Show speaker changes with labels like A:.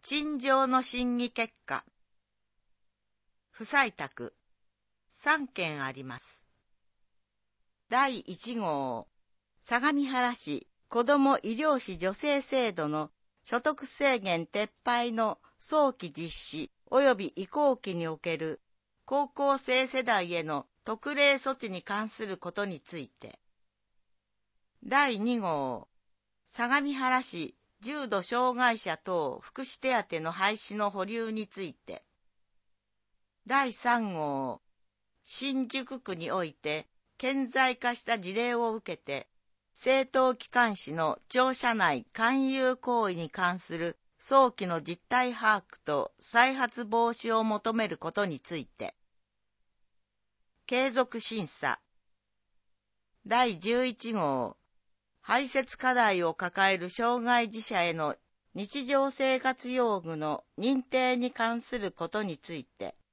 A: 陳情の審議結果。不採択。3件あります。第1号、相模原市子ども医療費助成制度の所得制限撤廃の早期実施及び移行期における高校生世代への特例措置に関することについて。第2号、相模原市重度障害者等福祉手当の廃止の保留について。第3号、新宿区において顕在化した事例を受けて、政党機関紙の庁舎内勧誘行為に関する早期の実態把握と再発防止を求めることについて。継続審査。第11号、排泄課題を抱える障害児者への日常生活用具の認定に関することについて。